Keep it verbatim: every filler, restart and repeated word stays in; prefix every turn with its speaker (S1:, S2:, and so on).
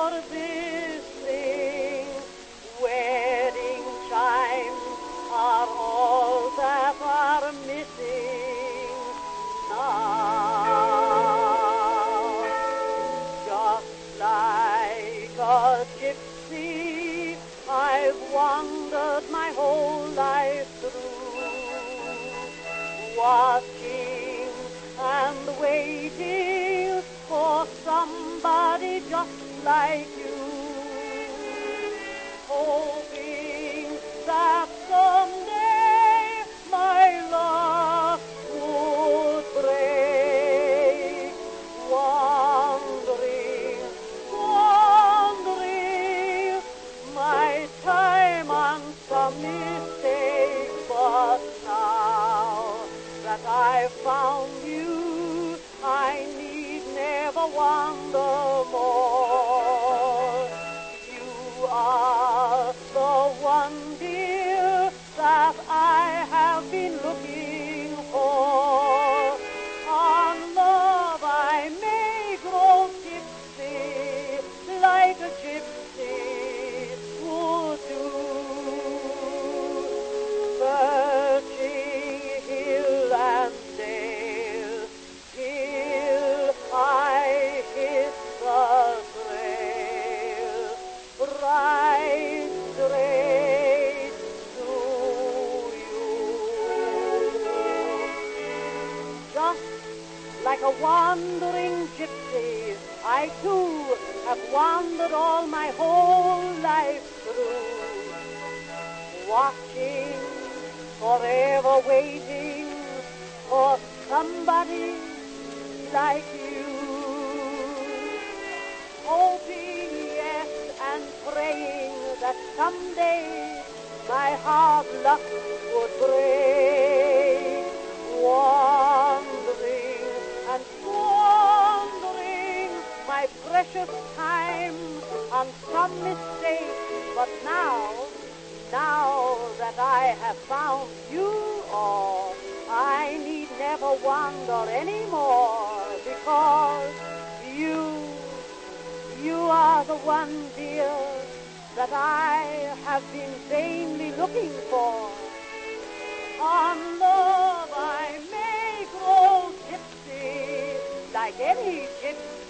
S1: for this thing. Wedding chimes are all that are missing now. Just like a gypsy, I've wandered my whole life through, watching and waiting for somebody just like you, hoping that someday my luck would break. Wandering, wandering, my time on some mistake, but now that I've found you, I need never wander more. You are the one, dear, that I have been looking for. On love I may grow tipsy, like a gypsy would do, searching hill and dale till I hit the trail, right straight to you. Just like a wandering gypsy, I too have wandered all my whole life through, watching, forever waiting for somebody like you, hoping, yes, and praying that someday my hard luck would break. Wandering and wandering my precious time on some mistake, but now, now that I have found you, oh, I need never wander anymore, because you, you are the one, dear, that I have been vainly looking for. On love I may grow gypsy, like any gypsy